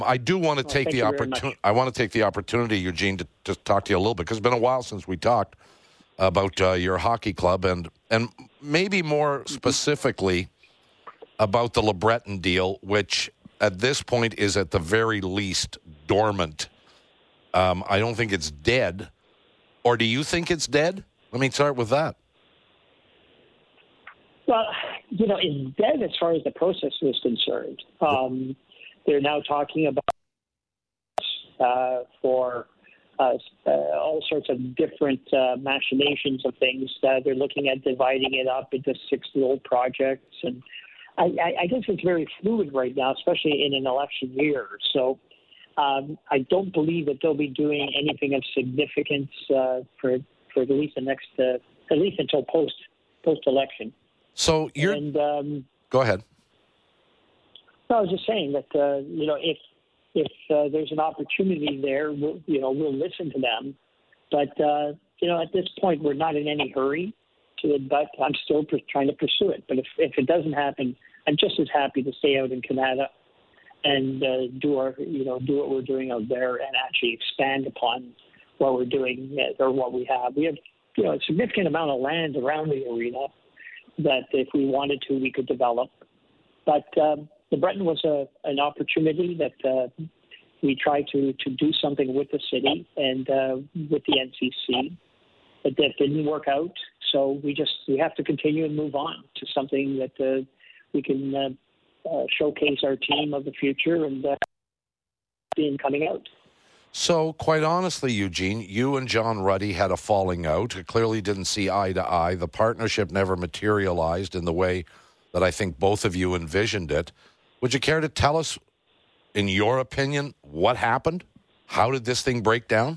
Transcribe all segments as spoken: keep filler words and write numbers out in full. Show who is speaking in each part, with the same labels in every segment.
Speaker 1: I do want to
Speaker 2: Well,
Speaker 1: take
Speaker 2: thank
Speaker 1: the
Speaker 2: you very
Speaker 1: opportunity.
Speaker 2: much.
Speaker 1: I want to take the opportunity, Eugene, to just talk to you a little bit because it's been a while since we talked about uh, your hockey club and and maybe more specifically about the LeBreton deal, which at this point is at the very least dormant. Um, I don't think it's dead. Or do you think it's dead? Let me start with that.
Speaker 2: Well, you know, it's dead as far as the process was concerned. Um, they're now talking about uh, for uh, uh, all sorts of different uh, machinations of things. Uh, they're looking at dividing it up into six-year-old projects. And I, I, I guess it's very fluid right now, especially in an election year. So um, I don't believe that they'll be doing anything of significance uh, for for at least the next, uh, at least until post post-election.
Speaker 1: So you're.
Speaker 2: And, um,
Speaker 1: go ahead.
Speaker 2: no, I was just saying that uh, you know if if uh, there's an opportunity there, we'll, you know we'll listen to them. But uh, you know at this point we're not in any hurry to it. But I'm still pr- trying to pursue it. But if if it doesn't happen, I'm just as happy to stay out in Canada and uh, do our you know do what we're doing out there and actually expand upon what we're doing uh, or what we have. We have you know a significant amount of land around the arena that if we wanted to, we could develop. But um, the Breton was a, an opportunity that uh, we tried to, to do something with the city and uh, with the N C C. But that didn't work out. So we just we have to continue and move on to something that uh, we can uh, uh, showcase our team of the future and uh, being coming out.
Speaker 1: So, quite honestly, Eugene, you and John Ruddy had a falling out. It clearly didn't see eye to eye. The partnership never materialized in the way that I think both of you envisioned it. Would you care to tell us, in your opinion, what happened? How did this thing break down?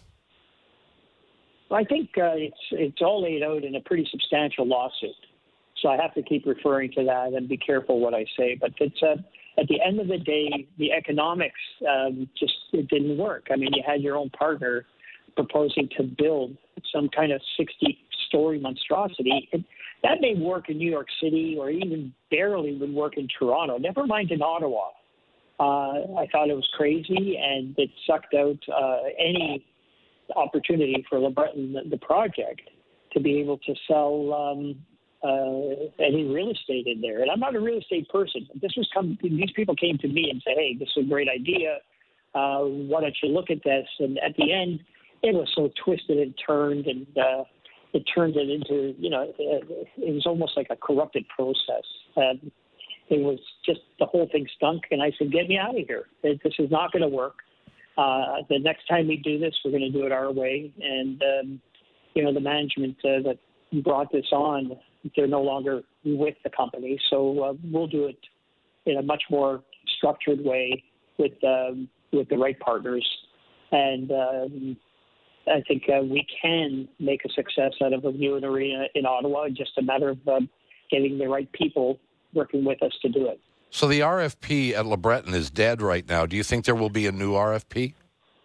Speaker 2: Well, I think uh, it's it's all laid out in a pretty substantial lawsuit. So I have to keep referring to that and be careful what I say. But it's uh, at the end of the day, the economics um, just it didn't work. I mean, you had your own partner proposing to build some kind of sixty-story monstrosity. It, that may work in New York City or even barely would work in Toronto, never mind in Ottawa. Uh, I thought it was crazy, and it sucked out uh, any opportunity for LeBreton, the, the project, to be able to sell um, uh, any real estate in there. And I'm not a real estate person. This was come. These people came to me and said, "Hey, this is a great idea. Uh, why don't you look at this?" And at the end, it was so twisted and turned, and uh, it turned it into, you know, it, it was almost like a corrupted process. Um, it was just the whole thing stunk, and I said, "Get me out of here. This is not going to work. Uh, the next time we do this, we're going to do it our way." And um, you know, the management uh, that brought this on, they're no longer with the company, so uh, we'll do it in a much more structured way with um, with the right partners. And um, I think uh, we can make a success out of a new arena in Ottawa. It's just a matter of uh, getting the right people working with us to do it.
Speaker 1: So the R F P at LeBreton is dead right now. Do you think there will be a new R F P?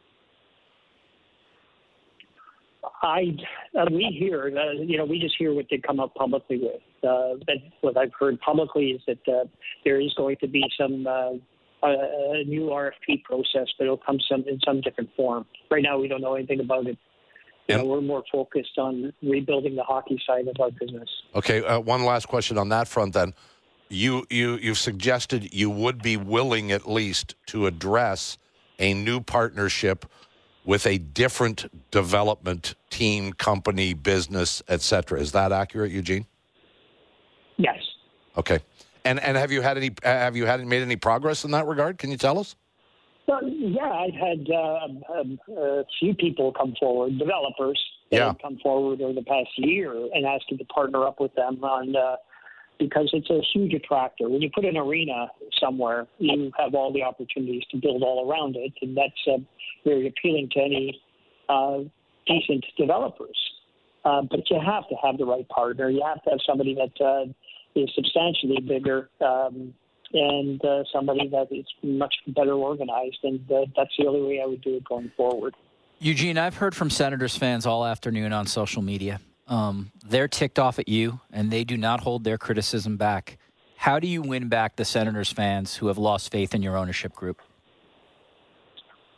Speaker 2: I uh, we hear, uh, you know, we just hear what they come up publicly with. Uh, but what I've heard publicly is that uh, there is going to be some uh, a, a new R F P process, but it'll come some in some different form. Right now, we don't know anything about it. You know, we're more focused on rebuilding the hockey side of our business.
Speaker 1: Okay, uh, one last question on that front then. You, you, you've suggested you would be willing at least to address a new partnership with a different development team, company, business, et cetera. Is that accurate, Eugene?
Speaker 2: Yes.
Speaker 1: Okay. And and have you had any have you had made any progress in that regard? Can you tell us?
Speaker 2: Well, yeah, I've had uh, um, a few people come forward, developers that
Speaker 1: Yeah.
Speaker 2: have come forward over the past year and asking to partner up with them on. Uh, because it's a huge attractor. When you put an arena somewhere, you have all the opportunities to build all around it, and that's uh, very appealing to any uh, decent developers. Uh, but you have to have the right partner. You have to have somebody that uh, is substantially bigger um, and uh, somebody that is much better organized, and uh, that's the only way I would do it going forward.
Speaker 3: Eugene, I've heard from Senators fans all afternoon on social media. Um, they're ticked off at you, and they do not hold their criticism back. How do you win back the Senators fans who have lost faith in your ownership group?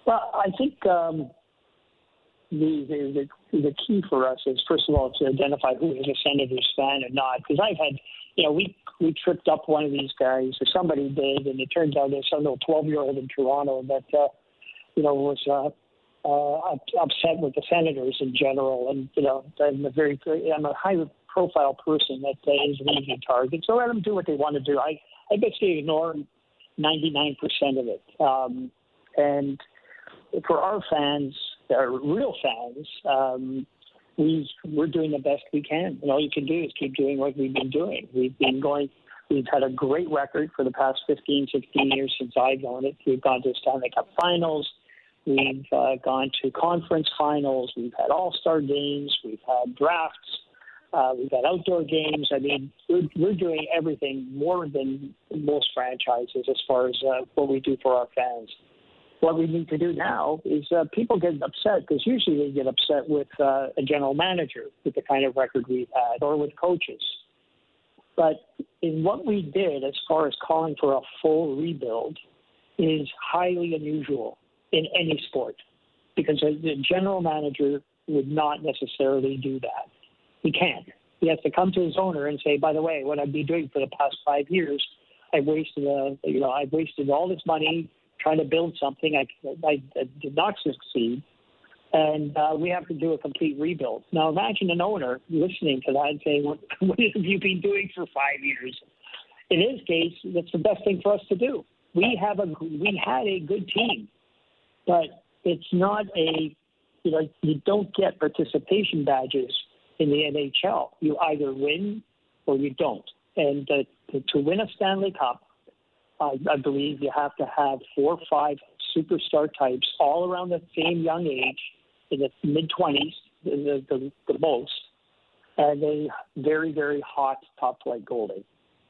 Speaker 2: Well, I think um, the, the the the key for us is, first of all, to identify who is a Senators fan and not. Because I've had, you know, we we tripped up one of these guys, or somebody did, and it turns out there's some little twelve-year-old in Toronto that, uh, you know, was uh, uh, upset with the Senators in general. And, you know, I'm a very, I'm a high-profile person that uh, is an easy target. So let them do what they want to do. I, I basically ignore ninety-nine percent of it. Um, and for our fans, our real fans, um, we, we're doing the best we can. And all you can do is keep doing what we've been doing. We've been going, we've had a great record for the past fifteen, sixteen years since I've known it. We've gone to Stanley Cup finals. We've uh, gone to conference finals. We've had all-star games. We've had drafts. Uh, we've got outdoor games. I mean, we're, we're doing everything more than most franchises as far as uh, what we do for our fans. What we need to do now is uh, people get upset because usually they get upset with uh, a general manager with the kind of record we've had or with coaches. But in what we did as far as calling for a full rebuild is highly unusual in any sport because a, a general manager would not necessarily do that. He can't. He has to come to his owner and say, by the way, what I've been doing for the past five years, I've wasted, uh, you know, I've wasted all this money trying to build something. I, I, I did not succeed, and uh, we have to do a complete rebuild. Now, imagine an owner listening to that and saying, what, what have you been doing for five years? In his case, that's the best thing for us to do. We have a we had a good team, but it's not a, you know, you don't get participation badges in the N H L. You either win or you don't. And uh, to, to win a Stanley Cup, I, I believe you have to have four or five superstar types all around the same young age, in the mid-twenties, the, the, the most, and a very, very hot top-flight goalie.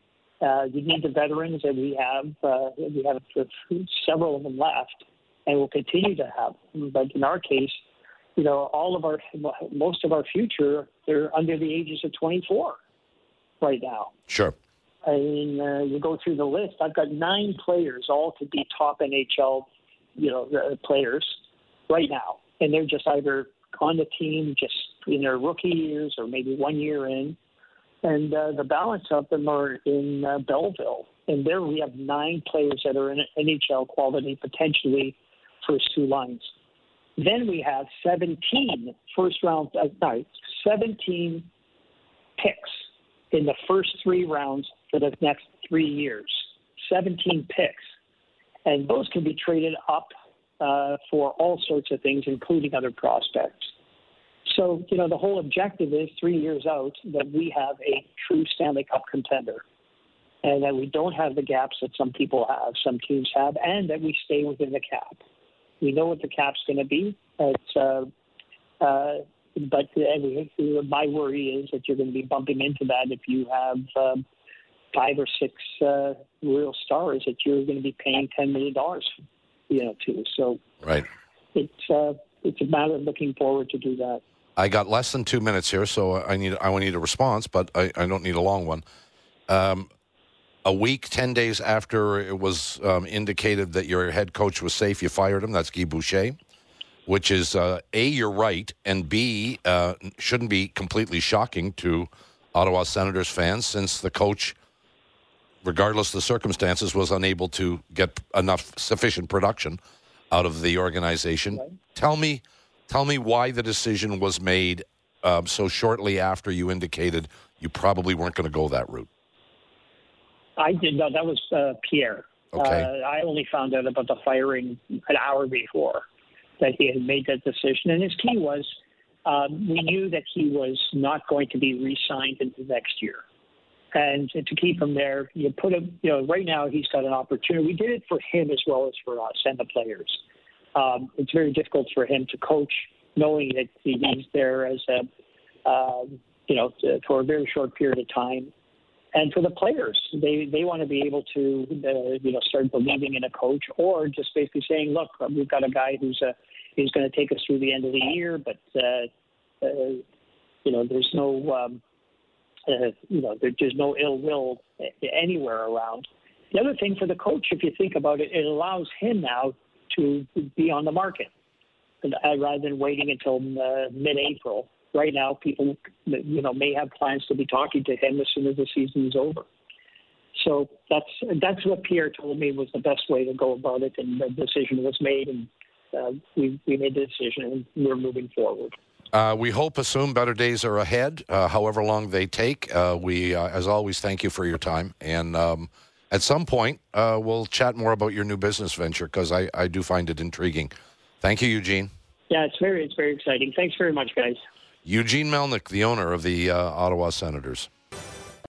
Speaker 2: Uh, you need the veterans, and we have uh, we have several of them left, and we'll continue to have them. But in our case, you know, all of our most of our future, they're under the ages of twenty-four right now.
Speaker 1: Sure.
Speaker 2: I mean, uh, you go through the list. I've got nine players, all to be top N H L, you know, uh, players right now, and they're just either on the team just in their rookie years or maybe one year in, and uh, the balance of them are in uh, Belleville, and there we have nine players that are in N H L quality, potentially first two lines. Then we have seventeen first round, uh, sorry, seventeen picks in the first three rounds for the next three years, seventeen picks. And those can be traded up uh, for all sorts of things, including other prospects. So, you know, the whole objective is three years out that we have a true Stanley Cup contender and that we don't have the gaps that some people have, some teams have, and that we stay within the cap. We know what the cap's going to be. It's, uh, uh, But uh, my worry is that you're going to be bumping into that if you have um, five or six uh, real stars that you're going to be paying ten million dollars, you know, to. So
Speaker 1: right.
Speaker 2: it's uh, it's a matter of looking forward to do that.
Speaker 1: I got less than two minutes here, so I need I need a response, but I, I don't need a long one. Um, a week, ten days after it was um, indicated that your head coach was safe, you fired him. That's Guy Boucher. Which is, uh, A, you're right, and B, uh, shouldn't be completely shocking to Ottawa Senators fans since the coach, regardless of the circumstances, was unable to get enough sufficient production out of the organization. Right. Tell me tell me why the decision was made uh, so shortly after you indicated you probably weren't going to go that route.
Speaker 2: I did not. That was uh, Pierre.
Speaker 1: Okay.
Speaker 2: Uh, I only found out about the firing an hour before that he had made that decision. And his key was um, we knew that he was not going to be re-signed into next year. And to keep him there, you put him, you know, right now he's got an opportunity. We did it for him as well as for us and the players. Um, it's very difficult for him to coach knowing that he's there as a, um, you know, for a very short period of time. And for the players, they, they want to be able to, uh, you know, start believing in a coach or just basically saying, look, we've got a guy who's a, he's going to take us through the end of the year, but, uh, uh, you know, there's no, um, uh, you know, there, there's no ill will anywhere around. The other thing for the coach, if you think about it, it allows him now to be on the market, and, uh, rather than waiting until uh, mid-April. Right now, people, you know, may have plans to be talking to him as soon as the season is over. So that's that's what Pierre told me was the best way to go about it, and the decision was made, and uh, we we made the decision, and we're moving forward.
Speaker 1: Uh, we hope, assume better days are ahead, uh, however long they take. Uh, we, uh, as always, thank you for your time, and um, at some point, uh, we'll chat more about your new business venture, because I, I do find it intriguing. Thank you, Eugene.
Speaker 2: Yeah, it's very it's very exciting. Thanks very much, guys.
Speaker 1: Eugene Melnyk, the owner of the uh, Ottawa Senators.